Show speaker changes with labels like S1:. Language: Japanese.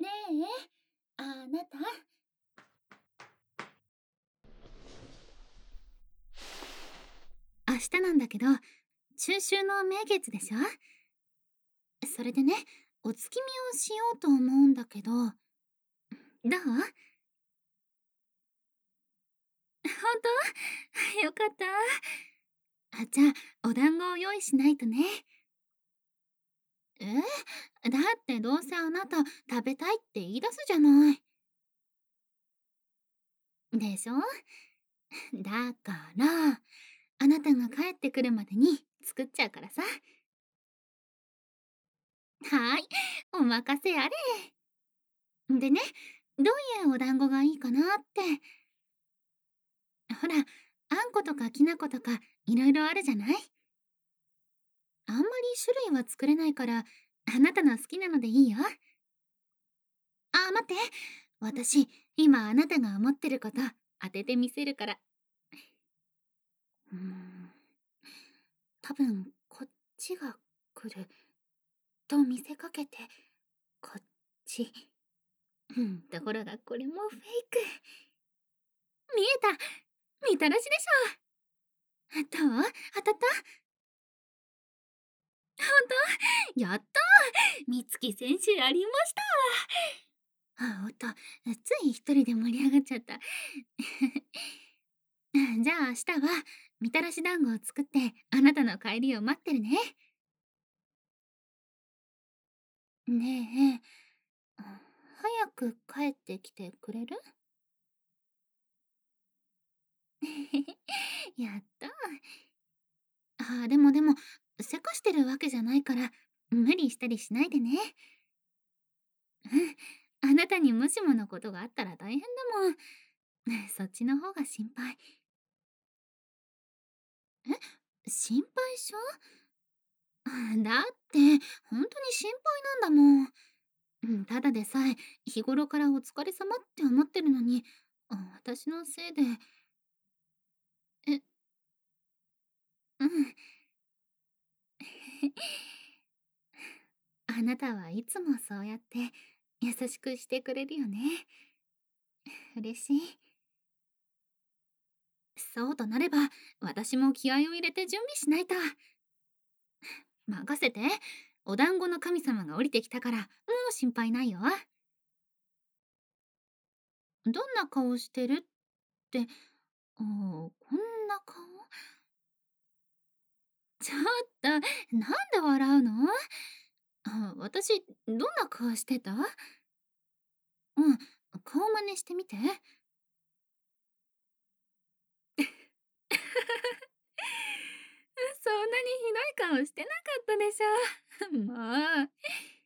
S1: ねえ、あなた。明日なんだけど、中秋の名月でしょ。それでね、お月見をしようと思うんだけど、どう？本当？よかった。じゃあ、お団子を用意しないとね。だってどうせあなた食べたいって言い出すじゃない。でしょ？だから、あなたが帰ってくるまでに作っちゃうからさ。はい、お任せあれ。でね、どういうお団子がいいかなって。ほら、あんことかきな粉とかいろいろあるじゃない。あんまり種類は作れないから、あなたの好きなのでいいよ。待って。私、今あなたが思ってること当ててみせるから。うーん、多分こっちが来ると見せかけて、こっち。ところがこれもフェイク。見えた。みたらしでしょ。どう？当たった？本当？やったー。美月選手ありました。おっと、つい一人で盛り上がっちゃった。じゃあ明日はみたらし団子を作ってあなたの帰りを待ってるね。ねえ、早く帰ってきてくれる？やった。でも、せかしてるわけじゃないから無理したりしないでね。あなたにもしものことがあったら大変だもん。そっちの方が心配。心配性？だって本当に心配なんだもん。ただでさえ日頃からお疲れ様って思ってるのに、私のせいで。え、うん。あなたはいつもそうやって優しくしてくれるよね。嬉しい。そうとなれば私も気合を入れて準備しないと。任せて。お団子の神様が降りてきたからもう心配ないよ。どんな顔してるって？こんな顔？ちょっと、なんで笑うの？私、どんな顔してた？うん、顔真似してみて。そんなにひどい顔してなかったでしょ。もう。